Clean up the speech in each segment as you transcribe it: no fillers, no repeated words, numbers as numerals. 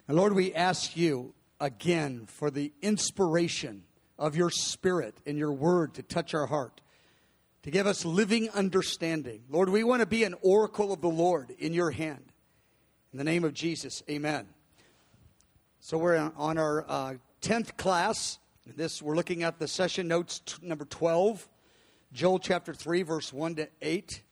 And Lord, we ask you again for the inspiration of your Spirit and your word to touch our heart, to give us living understanding. Lord, we want to be an oracle of the Lord in your hand. In the name of Jesus, amen. So we're on our 10th class. We're looking at the session notes number 12, Joel chapter 3, verse 1 to 8.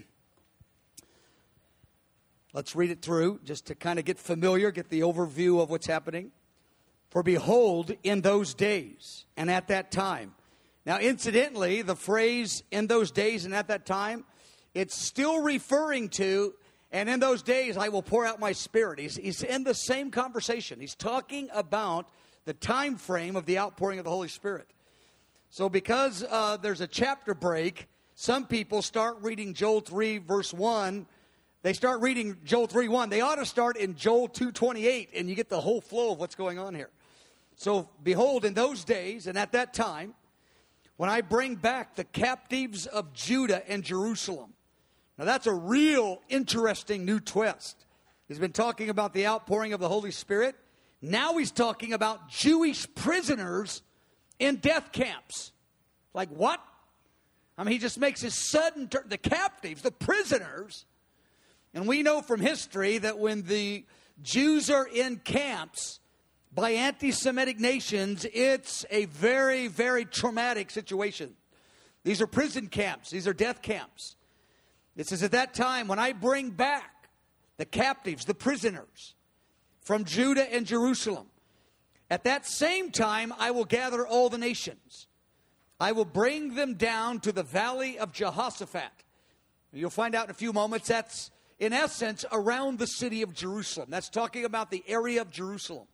Let's read it through just to kind of get familiar, get the overview of what's happening. For behold, in those days and at that time. Now, incidentally, the phrase in those days and at that time, it's still referring to, and in those days I will pour out my Spirit. He's in the same conversation. He's talking about the time frame of the outpouring of the Holy Spirit. So because there's a chapter break, some people start reading Joel 3, verse 1. They start reading Joel 3:1. They ought to start in Joel 2:28, and you get the whole flow of what's going on here. So, behold, in those days and at that time, when I bring back the captives of Judah and Jerusalem. Now, that's a real interesting new twist. He's been talking about the outpouring of the Holy Spirit. Now he's talking about Jewish prisoners in death camps. Like what? I mean, he just makes his sudden turn. The captives, the prisoners. And we know from history that when the Jews are in camps by anti-Semitic nations, it's a very, very traumatic situation. These are prison camps. These are death camps. It says, at that time, when I bring back the captives, the prisoners from Judah and Jerusalem, at that same time, I will gather all the nations. I will bring them down to the valley of Jehoshaphat. You'll find out in a few moments that's, in essence, around the city of Jerusalem. That's talking about the area of Jerusalem.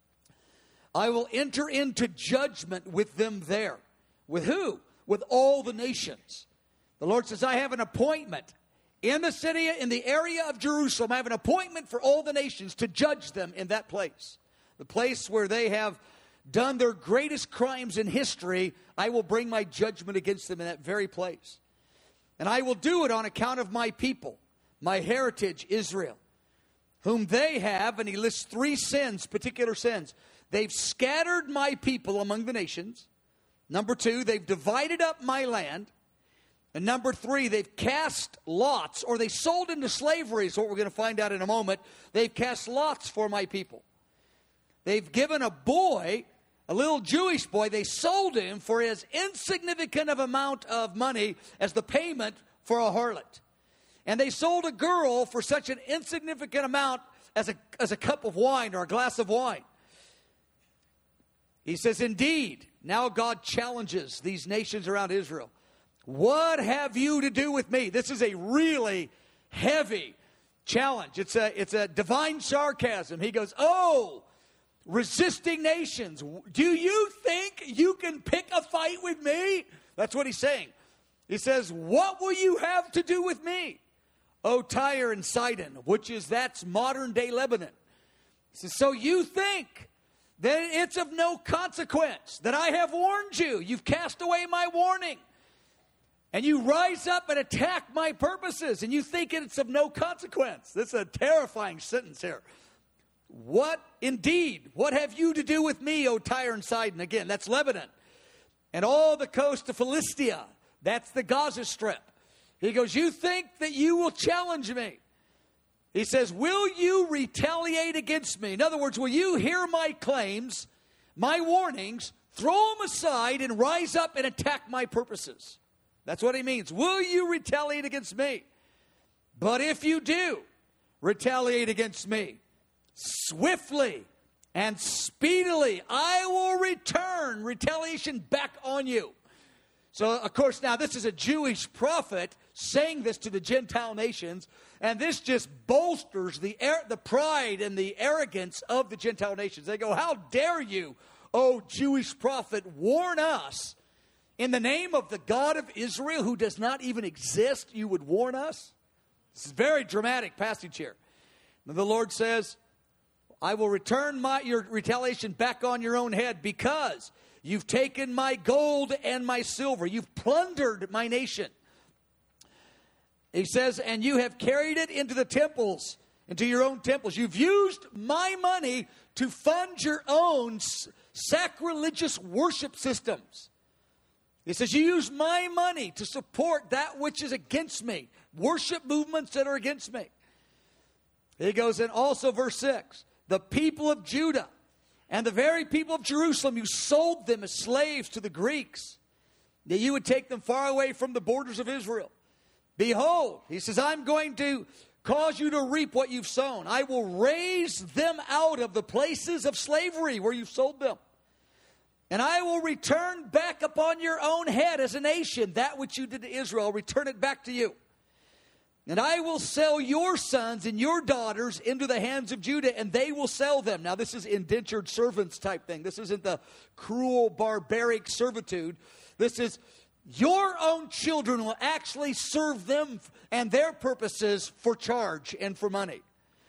I will enter into judgment with them there. With who? With all the nations. The Lord says, I have an appointment in the city, in the area of Jerusalem. I have an appointment for all the nations to judge them in that place. The place where they have done their greatest crimes in history. I will bring my judgment against them in that very place. And I will do it on account of my people, my heritage, Israel, whom they have, and he lists 3 sins, particular sins. They've scattered my people among the nations. Number 2, they've divided up my land. And number 3, they've cast lots, or they sold into slavery, is what we're going to find out in a moment. They've cast lots for my people. They've given a boy, a little Jewish boy, they sold him for as insignificant of amount of money as the payment for a harlot. And they sold a girl for such an insignificant amount as a cup of wine or a glass of wine. He says, indeed, now God challenges these nations around Israel. What have you to do with me? This is a really heavy challenge. It's a divine sarcasm. He goes, oh, resisting nations, do you think you can pick a fight with me? That's what he's saying. He says, what will you have to do with me? O Tyre and Sidon, that's modern day Lebanon. He says, so you think that it's of no consequence, that I have warned you. You've cast away my warning. And you rise up and attack my purposes, and you think it's of no consequence. This is a terrifying sentence here. What have you to do with me, O Tyre and Sidon? Again, that's Lebanon. And all the coast of Philistia, that's the Gaza Strip. He goes, you think that you will challenge me? He says, will you retaliate against me? In other words, will you hear my claims, my warnings, throw them aside and rise up and attack my purposes? That's what he means. Will you retaliate against me? But if you do retaliate against me, swiftly and speedily, I will return retaliation back on you. So, of course, now this is a Jewish prophet saying this to the Gentile nations, and this just bolsters the pride and the arrogance of the Gentile nations. They go, how dare you, O Jewish prophet, warn us in the name of the God of Israel who does not even exist, you would warn us? This is a very dramatic passage here. And the Lord says, I will return your retaliation back on your own head because you've taken my gold and my silver. You've plundered my nation. He says, and you have carried it into the temples into your own temples. You've used my money to fund your own sacrilegious worship systems. He says, you use my money to support that which is against me, worship movements that are against me. He goes in also verse 6, the people of Judah and the very people of Jerusalem, you sold them as slaves to the Greeks, that you would take them far away from the borders of Israel. Behold, he says, I'm going to cause you to reap what you've sown. I will raise them out of the places of slavery where you've sold them. And I will return back upon your own head as a nation, that which you did to Israel, return it back to you. And I will sell your sons and your daughters into the hands of Judah, and they will sell them. Now, this is indentured servants type thing. This isn't the cruel, barbaric servitude. This is your own children will actually serve them and their purposes for charge and for money.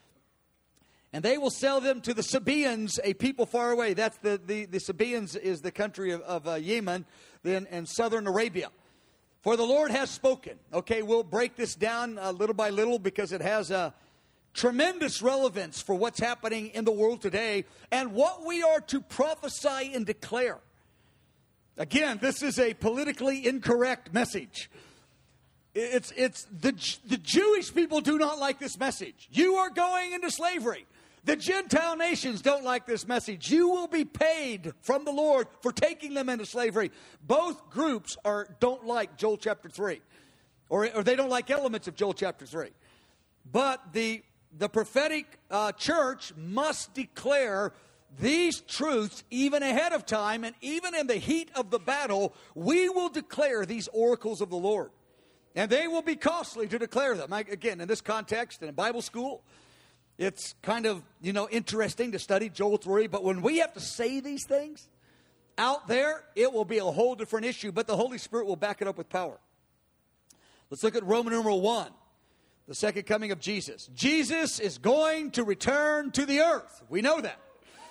And they will sell them to the Sabaeans, a people far away. That's the Sabaeans is the country of Yemen and southern Arabia. For the Lord has spoken. Okay, we'll break this down little by little because it has a tremendous relevance for what's happening in the world today and what we are to prophesy and declare. Again, this is a politically incorrect message. It's the Jewish people do not like this message. You are going into slavery. The Gentile nations don't like this message. You will be paid from the Lord for taking them into slavery. Both groups don't like Joel chapter 3. Or they don't like elements of Joel chapter 3. But the prophetic church must declare these truths even ahead of time, and even in the heat of the battle, we will declare these oracles of the Lord. And they will be costly to declare them. Again, in this context, in Bible school, it's kind of, interesting to study Joel 3, but when we have to say these things out there, it will be a whole different issue, but the Holy Spirit will back it up with power. Let's look at Roman numeral 1, the second coming of Jesus. Jesus is going to return to the earth. We know that.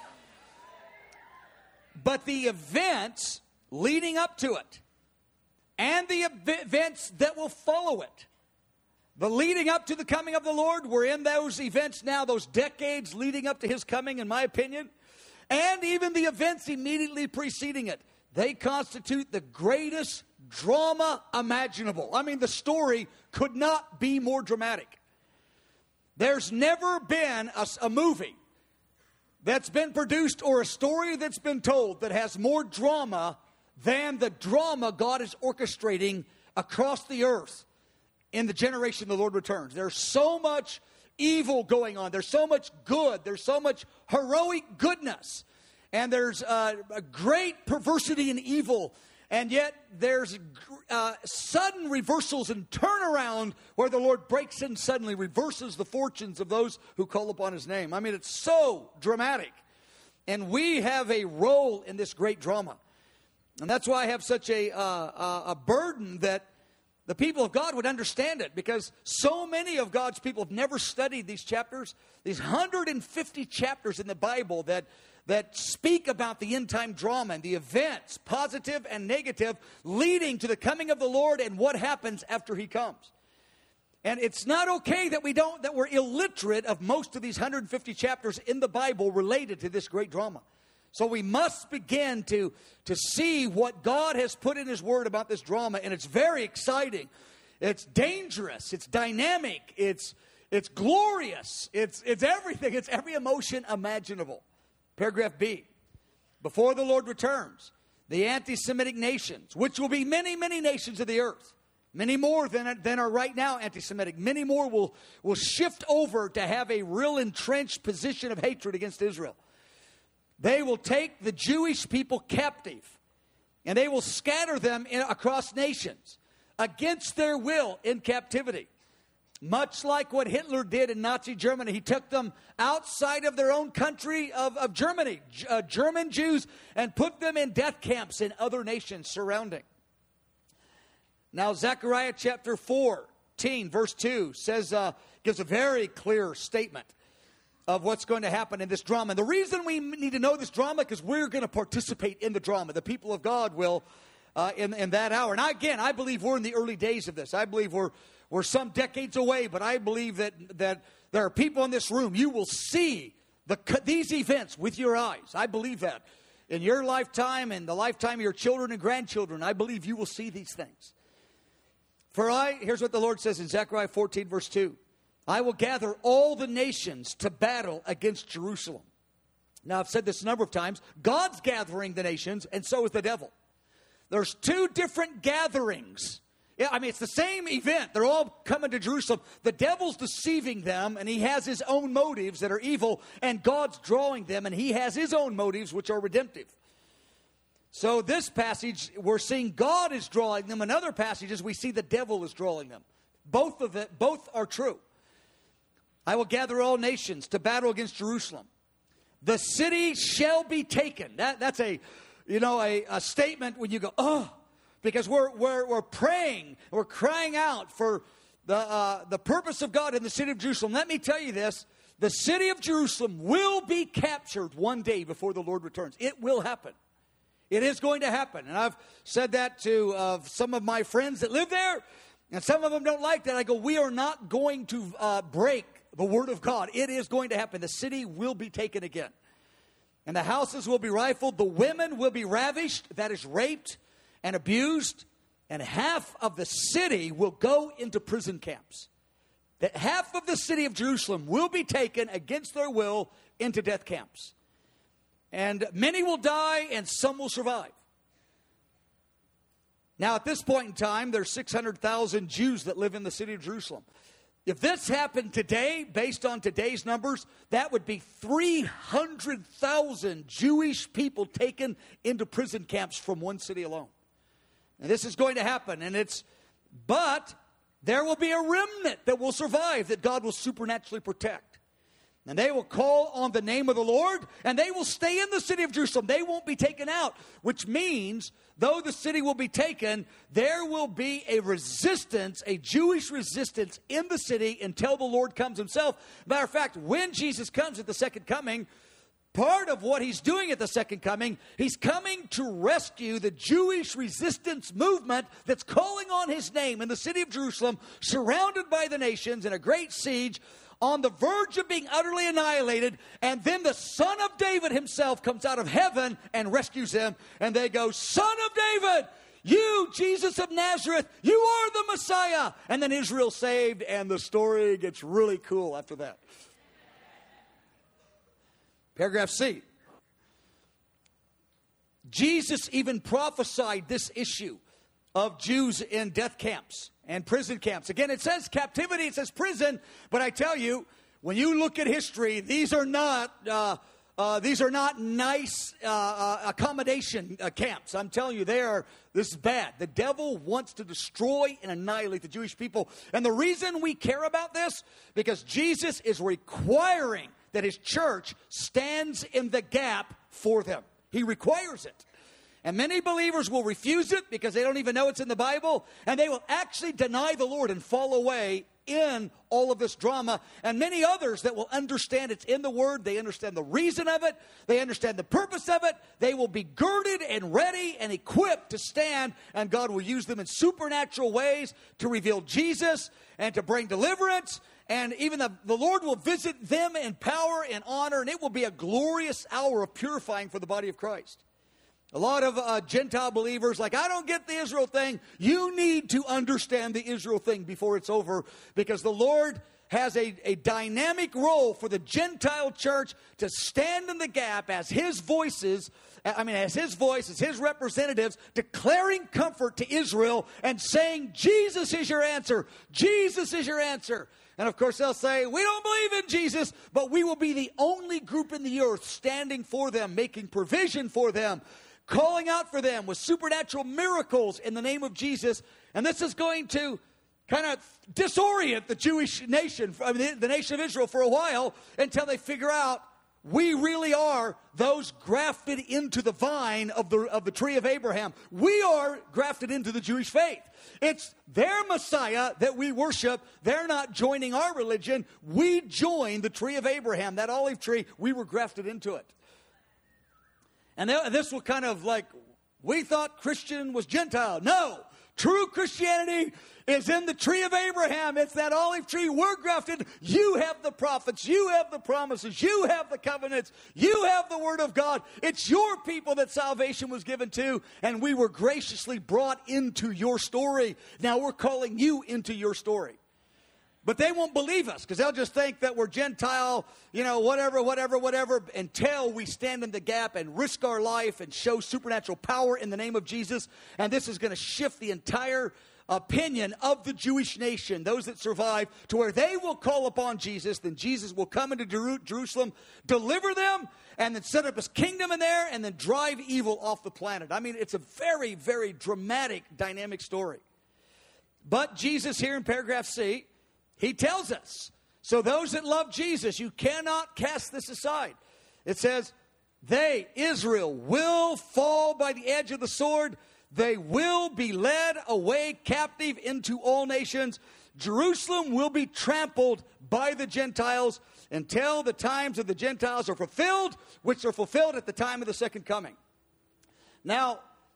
But the events leading up to it and the events that will follow it, the leading up to the coming of the Lord, we're in those events now, those decades leading up to his coming, in my opinion, and even the events immediately preceding it. They constitute the greatest drama imaginable. I mean, the story could not be more dramatic. There's never been a movie that's been produced or a story that's been told that has more drama than the drama God is orchestrating across the earth in the generation the Lord returns. There's so much evil going on. There's so much good. There's so much heroic goodness. And there's a great perversity and evil. And yet there's sudden reversals and turnaround where the Lord breaks in suddenly, reverses the fortunes of those who call upon his name. I mean, it's so dramatic. And we have a role in this great drama. And that's why I have such a burden that the people of God would understand it, because so many of God's people have never studied these chapters, these 150 chapters in the Bible that speak about the end-time drama and the events, positive and negative, leading to the coming of the Lord and what happens after he comes. And it's not okay that we're illiterate of most of these 150 chapters in the Bible related to this great drama. So we must begin to see what God has put in his word about this drama, and it's very exciting. It's dangerous, it's dynamic, it's glorious, it's everything, it's every emotion imaginable. Paragraph B, before the Lord returns, the anti-Semitic nations, which will be many, many nations of the earth, many more than are right now anti-Semitic, many more will shift over to have a real entrenched position of hatred against Israel. They will take the Jewish people captive, and they will scatter them across nations against their will in captivity. Much like what Hitler did in Nazi Germany. He took them outside of their own country of Germany, German Jews, and put them in death camps in other nations surrounding. Now, Zechariah chapter 14, verse 2 says, gives a very clear statement of what's going to happen in this drama. And the reason we need to know this drama, because we're going to participate in the drama. The people of God will in that hour. And I believe we're in the early days of this. I believe we're some decades away, but I believe that There are people in this room, you will see these events with your eyes. I believe that. In your lifetime and the lifetime of your children and grandchildren, I believe you will see these things. Here's what the Lord says in Zechariah 14, verse 2. I will gather all the nations to battle against Jerusalem. Now, I've said this a number of times. God's gathering the nations, and so is the devil. There's two different gatherings. Yeah, I mean, it's the same event. They're all coming to Jerusalem. The devil's deceiving them, and he has his own motives that are evil, and God's drawing them, and he has his own motives, which are redemptive. So this passage, we're seeing God is drawing them. In other passages, we see the devil is drawing them. Both are true. I will gather all nations to battle against Jerusalem. The city shall be taken. That's a statement when you go, oh, because we're praying, we're crying out for the purpose of God in the city of Jerusalem. Let me tell you this: the city of Jerusalem will be captured one day before the Lord returns. It will happen. It is going to happen. And I've said that to some of my friends that live there, and some of them don't like that. I go, we are not going to break the word of God. It is going to happen. The city will be taken again. And the houses will be rifled. The women will be ravished, that is raped and abused. And half of the city will go into prison camps. That half of the city of Jerusalem will be taken against their will into death camps. And many will die and some will survive. Now, at this point in time, there's 600,000 Jews that live in the city of Jerusalem. If this happened today, based on today's numbers, that would be 300,000 Jewish people taken into prison camps from one city alone. And this is going to happen. But there will be a remnant that will survive, that God will supernaturally protect. And they will call on the name of the Lord, and they will stay in the city of Jerusalem. They won't be taken out, which means, though the city will be taken, there will be a resistance, a Jewish resistance in the city until the Lord comes himself. Matter of fact, when Jesus comes at the second coming, part of what he's doing at the second coming, he's coming to rescue the Jewish resistance movement that's calling on his name in the city of Jerusalem, surrounded by the nations in a great siege, on the verge of being utterly annihilated, and then the Son of David himself comes out of heaven and rescues them, and they go, Son of David, you, Jesus of Nazareth, you are the Messiah. And then Israel's saved, and the story gets really cool after that. Paragraph C. Jesus even prophesied this issue of Jews in death camps and prison camps. Again, it says captivity, it says prison, but I tell you, when you look at history, these are not nice accommodation camps. I'm telling you, this is bad. The devil wants to destroy and annihilate the Jewish people. And the reason we care about this, because Jesus is requiring that his church stands in the gap for them. He requires it. And many believers will refuse it because they don't even know it's in the Bible. And they will actually deny the Lord and fall away in all of this drama. And many others that will understand it's in the Word. They understand the reason of it. They understand the purpose of it. They will be girded and ready and equipped to stand. And God will use them in supernatural ways to reveal Jesus and to bring deliverance. And even the Lord will visit them in power and honor. And it will be a glorious hour of purifying for the body of Christ. A lot of Gentile believers, like, I don't get the Israel thing. You need to understand the Israel thing before it's over, because the Lord has a dynamic role for the Gentile church to stand in the gap as his voices, as his representatives, declaring comfort to Israel and saying, Jesus is your answer. Jesus is your answer. And of course they'll say, we don't believe in Jesus, but we will be the only group in the earth standing for them, making provision for them, calling out for them with supernatural miracles in the name of Jesus. And this is going to kind of disorient the Jewish nation, the nation of Israel, for a while, until they figure out we really are those grafted into the vine of the tree of Abraham. We are grafted into the Jewish faith. It's their Messiah that we worship. They're not joining our religion. We join the tree of Abraham, that olive tree. We were grafted into it. And this will kind of like, we thought Christian was Gentile. No, True Christianity is in the tree of Abraham. It's that olive tree. We're grafted. You have the prophets. You have the promises. You have the covenants. You have the word of God. It's your people that salvation was given to, and we were graciously brought into your story. Now we're calling you into your story. But they won't believe us because they'll just think that we're Gentile, whatever, until we stand in the gap and risk our life and show supernatural power in the name of Jesus. And this is going to shift the entire opinion of the Jewish nation, those that survive, to where they will call upon Jesus. Then Jesus will come into Jerusalem, deliver them, and then set up his kingdom in there, and then drive evil off the planet. I mean, it's a very, very dramatic, dynamic story. But Jesus here in paragraph C, he tells us, so those that love Jesus, you cannot cast this aside. It says, they, Israel, will fall by the edge of the sword. They will be led away captive into all nations. Jerusalem will be trampled by the Gentiles until the times of the Gentiles are fulfilled, which are fulfilled at the time of the second coming. Now,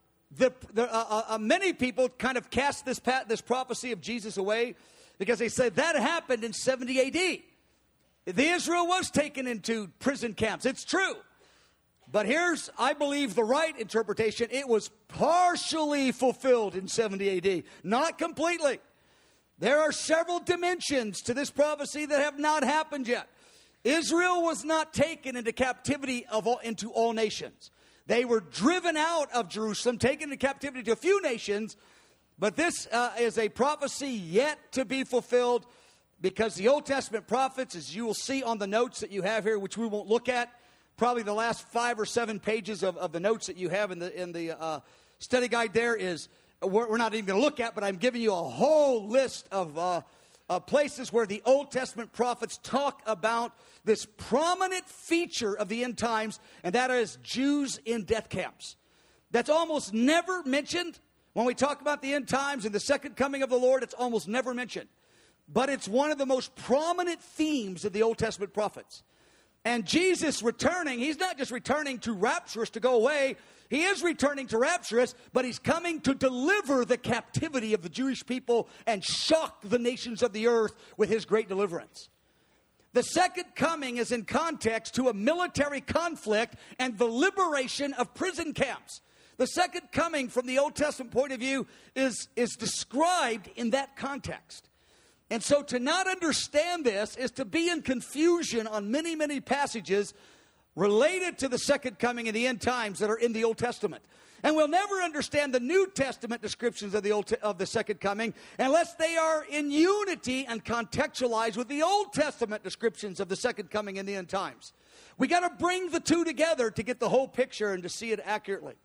many people kind of cast this prophecy of Jesus away, because they said that happened in 70 A.D. The Israel was taken into prison camps. It's true. But here's, I believe, the right interpretation. It was partially fulfilled in 70 A.D., not completely. There are several dimensions to this prophecy that have not happened yet. Israel was not taken into captivity into all nations. They were driven out of Jerusalem, taken into captivity to a few nations. But this is a prophecy yet to be fulfilled, because the Old Testament prophets, as you will see on the notes that you have here, which we won't look at, probably the last 5 or 7 pages of the notes that you have in the study guide there is, we're not even going to look at, but I'm giving you a whole list of places where the Old Testament prophets talk about this prominent feature of the end times, and that is Jews in death camps. That's almost never mentioned. When we talk about the end times and the second coming of the Lord, it's almost never mentioned. But it's one of the most prominent themes of the Old Testament prophets. And Jesus returning, he's not just returning to rapture us to go away. He is returning to rapture us, but he's coming to deliver the captivity of the Jewish people and shock the nations of the earth with his great deliverance. The second coming is in context to a military conflict and the liberation of prison camps. The second coming from the Old Testament point of view is described in that context. And so to not understand this is to be in confusion on many, many passages related to the second coming and the end times that are in the Old Testament. And we'll never understand the New Testament descriptions of the second coming unless they are in unity and contextualized with the Old Testament descriptions of the second coming and the end times. We got to bring the two together to get the whole picture and to see it accurately.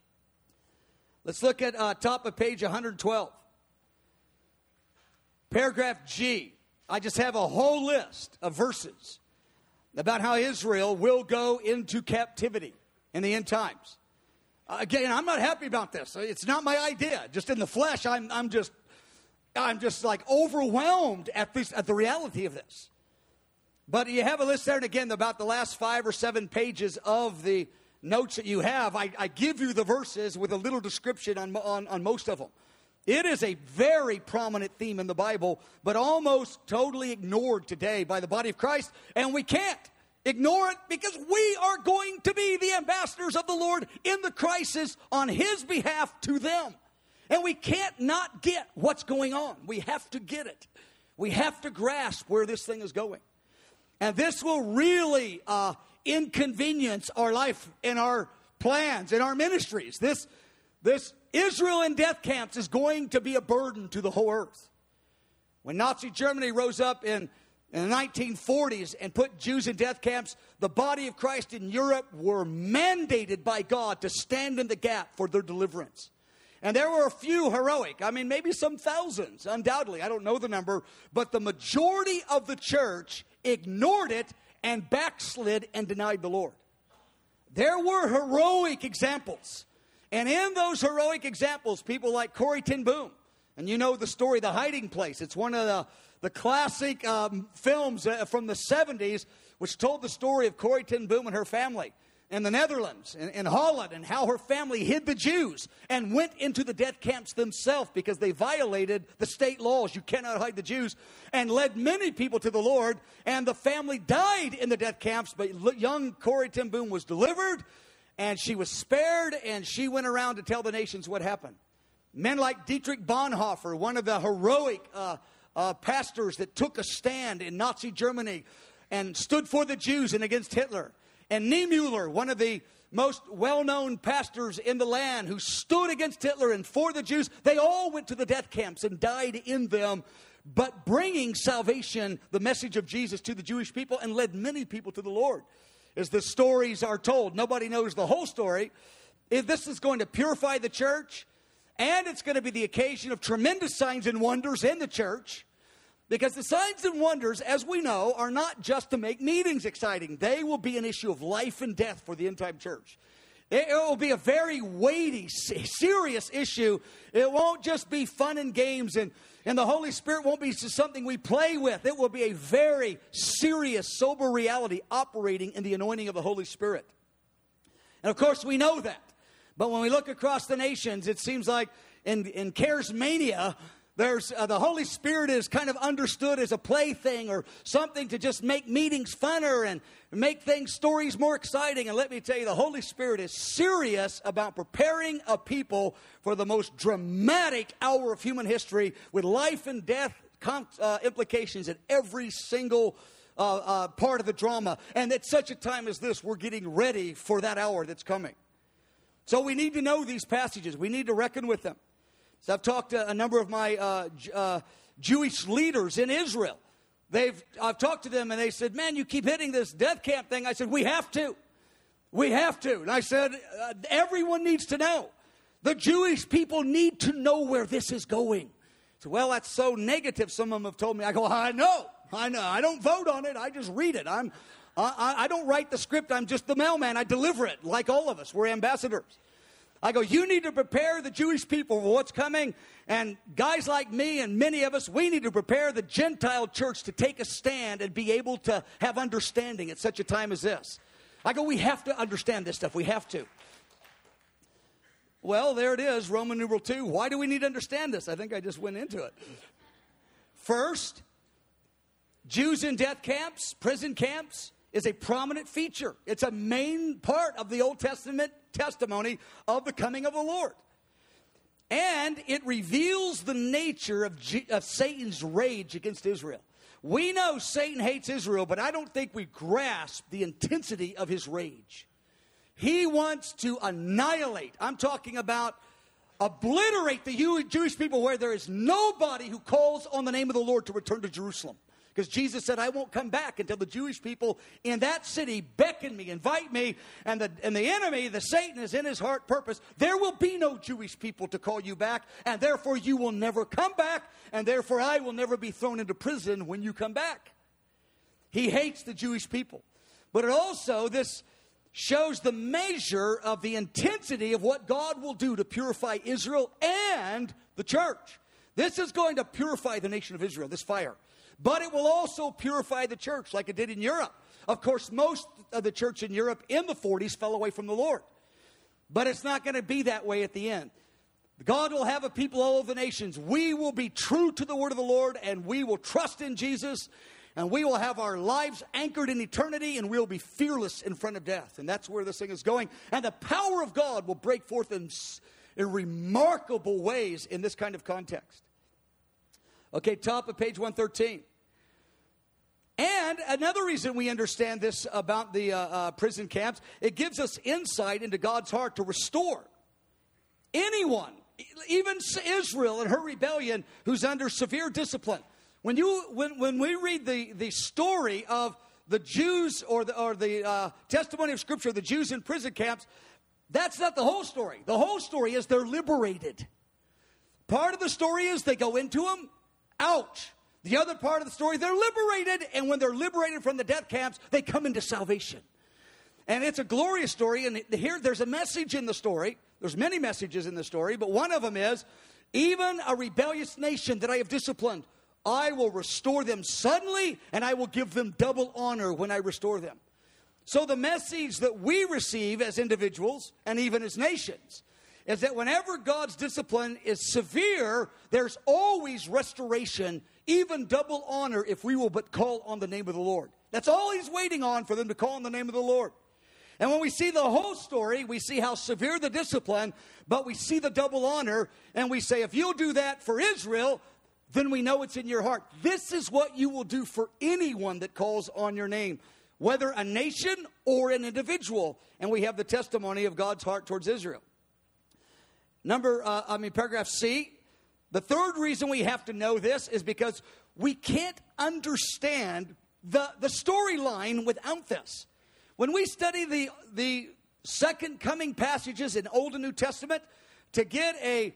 Let's look at top of page 112. Paragraph G. I just have a whole list of verses about how Israel will go into captivity in the end times. Again, I'm not happy about this. It's not my idea. Just in the flesh, I'm just like overwhelmed at the reality of this. But you have a list there, and again, about the last 5 or 7 pages of the notes that you have, I give you the verses with a little description on most of them. It is a very prominent theme in the Bible, but almost totally ignored today by the body of Christ. And we can't ignore it because we are going to be the ambassadors of the Lord in the crisis on his behalf to them. And we can't not get what's going on. We have to get it. We have to grasp where this thing is going. And this will really inconvenience our life and our plans and our ministries. This Israel in death camps is going to be a burden to the whole earth. When Nazi Germany rose up in the 1940s and put Jews in death camps, the body of Christ in Europe were mandated by God to stand in the gap for their deliverance. And there were a few heroic, maybe some thousands, undoubtedly, I don't know the number, but the majority of the church ignored it and backslid and denied the Lord. There were heroic examples. And in those heroic examples, people like Corrie ten Boom. And you know the story, The Hiding Place. It's one of the classic films from the 70s, which told the story of Corrie ten Boom and her family. in the Netherlands, in Holland, and how her family hid the Jews and went into the death camps themselves because they violated the state laws. You cannot hide the Jews, and led many people to the Lord. And the family died in the death camps, but young Corrie ten Boom was delivered, and she was spared, and she went around to tell the nations what happened. Men like Dietrich Bonhoeffer, one of the heroic pastors that took a stand in Nazi Germany and stood for the Jews and against Hitler. And Niemöller, one of the most well-known pastors in the land who stood against Hitler and for the Jews, they all went to the death camps and died in them, but bringing salvation, the message of Jesus, to the Jewish people and led many people to the Lord. As the stories are told, nobody knows the whole story. If this is going to purify the church, and it's going to be the occasion of tremendous signs and wonders in the church. Because the signs and wonders, as we know, are not just to make meetings exciting. They will be an issue of life and death for the end-time church. It will be a very weighty, serious issue. It won't just be fun and games, and the Holy Spirit won't be just something we play with. It will be a very serious, sober reality operating in the anointing of the Holy Spirit. And of course, we know that. But when we look across the nations, it seems like in charismania, there's the Holy Spirit is kind of understood as a plaything or something to just make meetings funner and make stories more exciting. And let me tell you, the Holy Spirit is serious about preparing a people for the most dramatic hour of human history with life and death implications in every single part of the drama. And at such a time as this, we're getting ready for that hour that's coming. So we need to know these passages. We need to reckon with them. So I've talked to a number of my Jewish leaders in Israel. I've talked to them, and they said, man, you keep hitting this death camp thing. I said, we have to. We have to. And I said, everyone needs to know. The Jewish people need to know where this is going. So, well, that's so negative, some of them have told me. I go, I know. I don't vote on it. I just read it. I don't write the script. I'm just the mailman. I deliver it like all of us. We're ambassadors. I go, you need to prepare the Jewish people for what's coming. And guys like me and many of us, we need to prepare the Gentile church to take a stand and be able to have understanding at such a time as this. I go, we have to understand this stuff. We have to. Well, there it is, Roman numeral 2. Why do we need to understand this? I think I just went into it. First, Jews in death camps, prison camps, is a prominent feature. It's a main part of the Old Testament testimony of the coming of the Lord. And it reveals the nature of Satan's rage against Israel. We know Satan hates Israel, but I don't think we grasp the intensity of his rage. He wants to annihilate. I'm talking about obliterate the Jewish people where there is nobody who calls on the name of the Lord to return to Jerusalem. Because Jesus said, I won't come back until the Jewish people in that city beckon me, invite me, and the enemy, the Satan, is in his heart purpose. There will be no Jewish people to call you back, and therefore you will never come back, and therefore I will never be thrown into prison when you come back. He hates the Jewish people. But it also, this shows the measure of the intensity of what God will do to purify Israel and the church. This is going to purify the nation of Israel, this fire. But it will also purify the church like it did in Europe. Of course, most of the church in Europe in the 40s fell away from the Lord. But it's not going to be that way at the end. God will have a people all over the nations. We will be true to the word of the Lord, and we will trust in Jesus, and we will have our lives anchored in eternity, and we'll be fearless in front of death. And that's where this thing is going. And the power of God will break forth in remarkable ways in this kind of context. Okay, top of page 113. And another reason we understand this about the prison camps, it gives us insight into God's heart to restore anyone, even Israel and her rebellion, who's under severe discipline. When we read the story of the Jews or the testimony of Scripture of the Jews in prison camps, that's not the whole story. The whole story is they're liberated. Part of the story is they go into them, ouch. The other part of the story, they're liberated, and when they're liberated from the death camps, they come into salvation. And it's a glorious story, and here there's a message in the story. There's many messages in the story, but one of them is, even a rebellious nation that I have disciplined, I will restore them suddenly, and I will give them double honor when I restore them. So the message that we receive as individuals and even as nations is that whenever God's discipline is severe, there's always restoration, even double honor if we will but call on the name of the Lord. That's all he's waiting on, for them to call on the name of the Lord. And when we see the whole story, we see how severe the discipline, but we see the double honor, and we say, if you'll do that for Israel, then we know it's in your heart. This is what you will do for anyone that calls on your name, whether a nation or an individual. And we have the testimony of God's heart towards Israel. Paragraph C. The third reason we have to know this is because we can't understand the storyline without this. When we study the second coming passages in Old and New Testament, to get a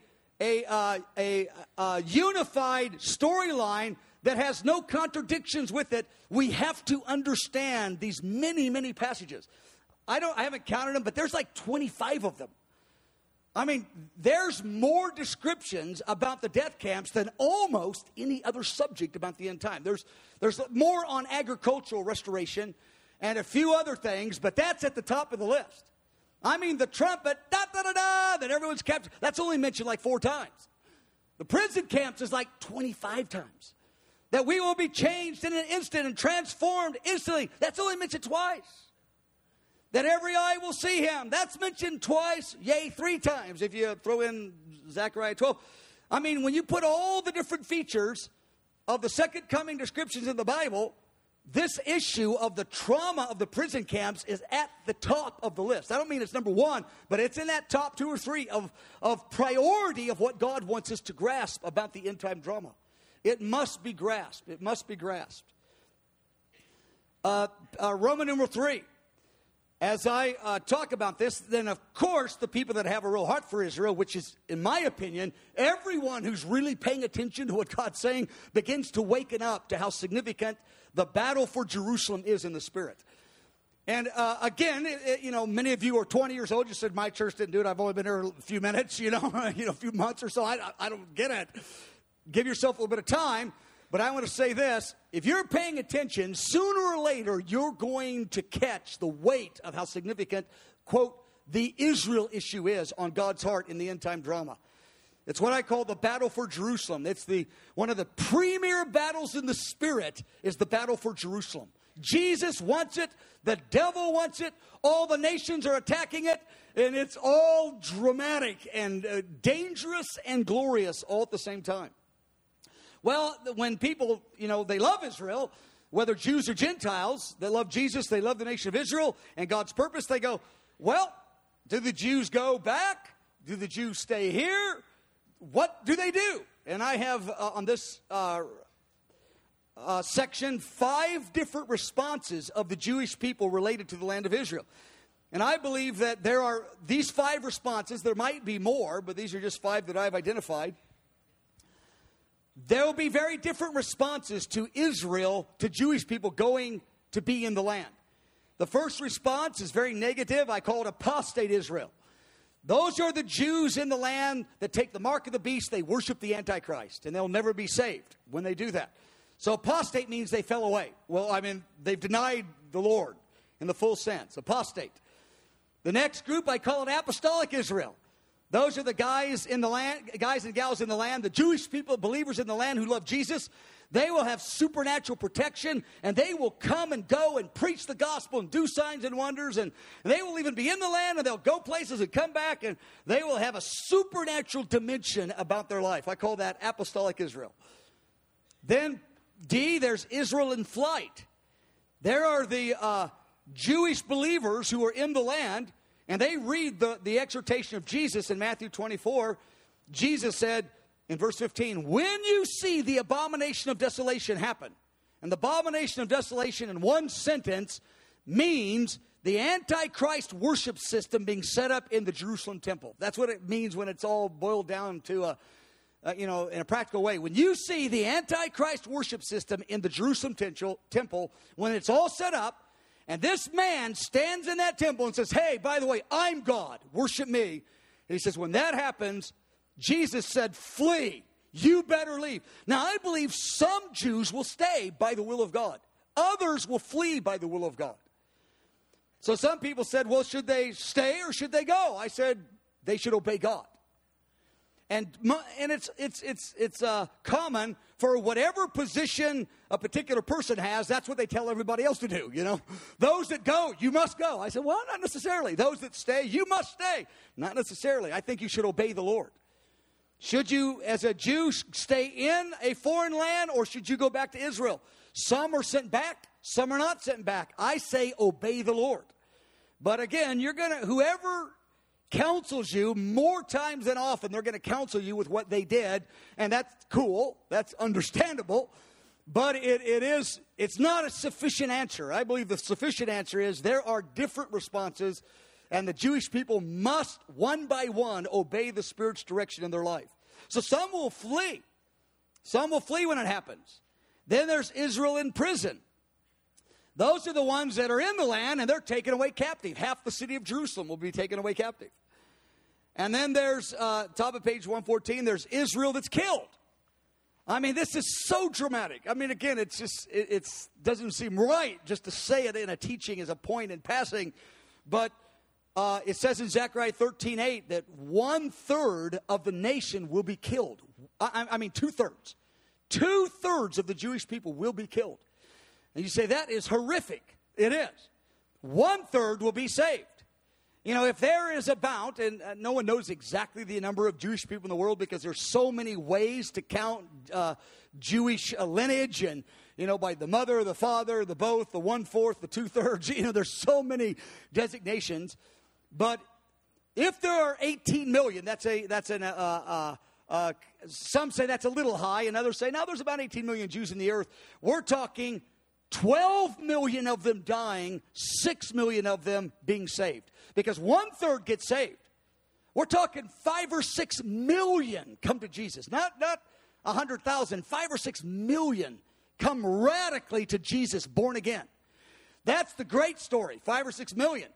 unified storyline that has no contradictions with it, we have to understand these many, many passages. I haven't counted them, but there's like 25 of them. I mean, there's more descriptions about the death camps than almost any other subject about the end time. There's more on agricultural restoration and a few other things, but that's at the top of the list. I mean, the trumpet, da-da-da-da, that everyone's captured, that's only mentioned like 4 times. The prison camps is like 25 times. That we will be changed in an instant and transformed instantly, that's only mentioned twice. That every eye will see him, that's mentioned twice, yea, 3 times, if you throw in Zechariah 12. I mean, when you put all the different features of the second coming descriptions in the Bible, this issue of the trauma of the prison camps is at the top of the list. I don't mean it's number 1, but it's in that top 2 or 3 of priority of what God wants us to grasp about the end time drama. It must be grasped. It must be grasped. Roman numeral 3. As I talk about this, then of course the people that have a real heart for Israel, which is, in my opinion, everyone who's really paying attention to what God's saying, begins to waken up to how significant the battle for Jerusalem is in the spirit. And again, many of you are 20 years old. You said, my church didn't do it. I've only been here a few minutes, a few months or so. I don't get it. Give yourself a little bit of time. But I want to say this, if you're paying attention, sooner or later, you're going to catch the weight of how significant, quote, the Israel issue is on God's heart in the end time drama. It's what I call the battle for Jerusalem. It's one of the premier battles in the spirit is the battle for Jerusalem. Jesus wants it. The devil wants it. All the nations are attacking it. And it's all dramatic and dangerous and glorious all at the same time. Well, when people, they love Israel, whether Jews or Gentiles, they love Jesus, they love the nation of Israel and God's purpose, they go, well, do the Jews go back? Do the Jews stay here? What do they do? And I have on this section 5 different responses of the Jewish people related to the land of Israel. And I believe that there are these 5 responses. There might be more, but these are just 5 that I've identified. There will be very different responses to Israel, to Jewish people going to be in the land. The first response is very negative. I call it apostate Israel. Those are the Jews in the land that take the mark of the beast. They worship the Antichrist, and they'll never be saved when they do that. So apostate means they fell away. Well, they've denied the Lord in the full sense. Apostate. The next group, I call it apostolic Israel. Those are the guys in the land, guys and gals in the land, the Jewish people, believers in the land who love Jesus. They will have supernatural protection, and they will come and go and preach the gospel and do signs and wonders, and they will even be in the land, and they'll go places and come back, and they will have a supernatural dimension about their life. I call that apostolic Israel. Then D, there's Israel in flight. There are the Jewish believers who are in the land, and they read the exhortation of Jesus in Matthew 24. Jesus said in verse 15, when you see the abomination of desolation happen, and the abomination of desolation in one sentence means the Antichrist worship system being set up in the Jerusalem temple. That's what it means when it's all boiled down to in a practical way. When you see the Antichrist worship system in the Jerusalem temple, when it's all set up, and this man stands in that temple and says, hey, by the way, I'm God, worship me. And he says, when that happens, Jesus said, flee, you better leave. Now, I believe some Jews will stay by the will of God. Others will flee by the will of God. So some people said, well, should they stay or should they go? I said, they should obey God. And it's common for whatever position a particular person has, that's what they tell everybody else to do, you know. Those that go, you must go. I said, well, not necessarily. Those that stay, you must stay. Not necessarily. I think you should obey the Lord. Should you, as a Jew, stay in a foreign land, or should you go back to Israel? Some are sent back, some are not sent back. I say obey the Lord. But again, whoever counsels you, more times than often, they're going to counsel you with what they did, and that's cool, that's understandable, but it's not a sufficient answer. I believe the sufficient answer is there are different responses, and the Jewish people must, one by one, obey the Spirit's direction in their life. So some will flee. Some will flee when it happens. Then there's Israel in prison. Those are the ones that are in the land, and they're taken away captive. Half the city of Jerusalem will be taken away captive. And then there's, top of page 114, there's Israel that's killed. I mean, this is so dramatic. I mean, again, it doesn't seem right just to say it in a teaching as a point in passing. But it says in Zechariah 13:8 that 1/3 of the nation will be killed. I mean, 2/3. 2/3 of the Jewish people will be killed. And you say, that is horrific. It is. 1/3 will be saved. You know, if there is about, and no one knows exactly the number of Jewish people in the world because there's so many ways to count Jewish lineage, and, you know, by the mother, the father, the both, the 1/4, the 2/3, you know, there's so many designations. But if there are 18 million, some say that's a little high, and others say, no, there's about 18 million Jews in the earth. We're talking 12 million of them dying, 6 million of them being saved. Because 1/3 gets saved. We're talking 5 or 6 million come to Jesus. Not 100,000, 5 or 6 million come radically to Jesus, born again. That's the great story, 5 or 6 million.